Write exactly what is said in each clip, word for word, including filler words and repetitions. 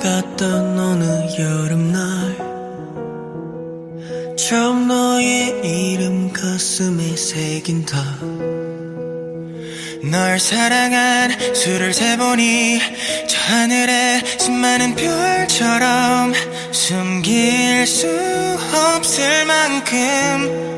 갔던 어느 여름날 처음 너의 이름 가슴에 새긴다. 널 사랑한 수를 세보니 저 하늘에 수많은 별처럼 숨길 수 없을 만큼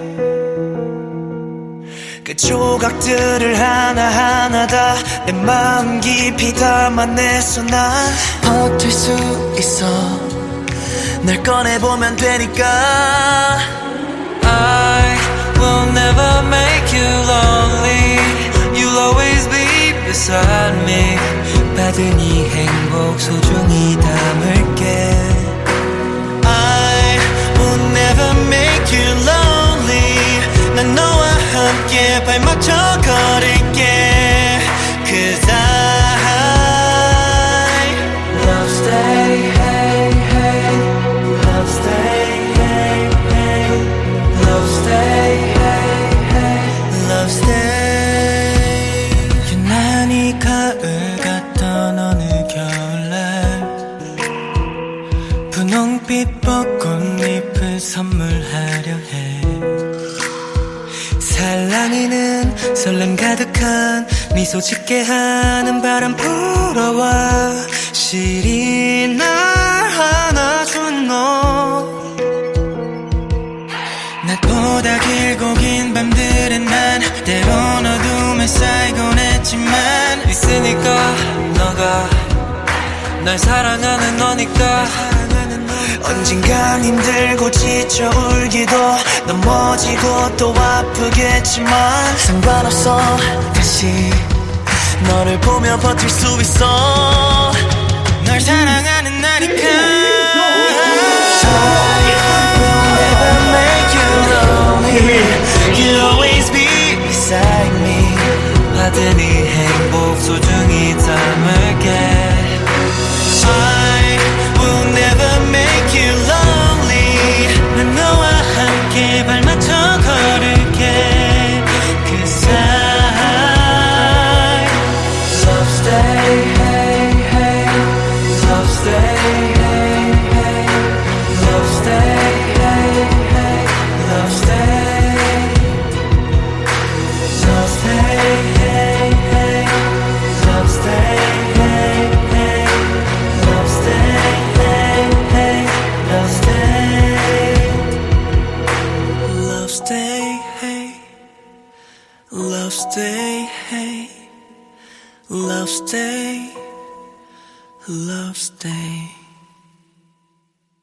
그 조각들을 하나하나 다 내 마음 깊이 담아냈어. 난 버틸 수 있어. 널 꺼내보면 되니까. I will never make you lonely. You'll always be beside me. 받은 이 행복 소중히 담을게. I will never make you lonely. 난 너와 함께 발맞춰 걸을게. Cause I love stay, hey, hey. Love stay, hey, hey. Love stay, hey, hey. Love stay. 유난히 가을 같던 어느 겨울날 분홍빛 벚꽃잎을 선물하려 해. 살랑이는 설렘 가득한 미소 짓게 하는 바람 불어와 시리 날 안아준 너. 낮보다 길고 긴 밤들은 난 때론 어둠에 쌓이곤 했지만 있으니까 너가 날 사랑하는 너니까. 언젠간 힘들고 지쳐 울기도 넘어지고 또 아프겠지만 상관없어. 다시 너를 보며 버틸 수 있어. 널 사랑하는 나니까. I will never make you lonely. You'll always be beside me. 받은 이 행복 소중히 담을게. I will never make you lonely. 난 너와 함께 발맞춰 걸을게. Cause I love stay, hey, hey. Love stay, hey, hey. Love stay, hey, hey. Love stay. Love stay, hey, hey. Love stay, hey, hey. Love stay, hey, hey. Love stay. Love stay, hey. Love stay, hey. Love stay, love stay.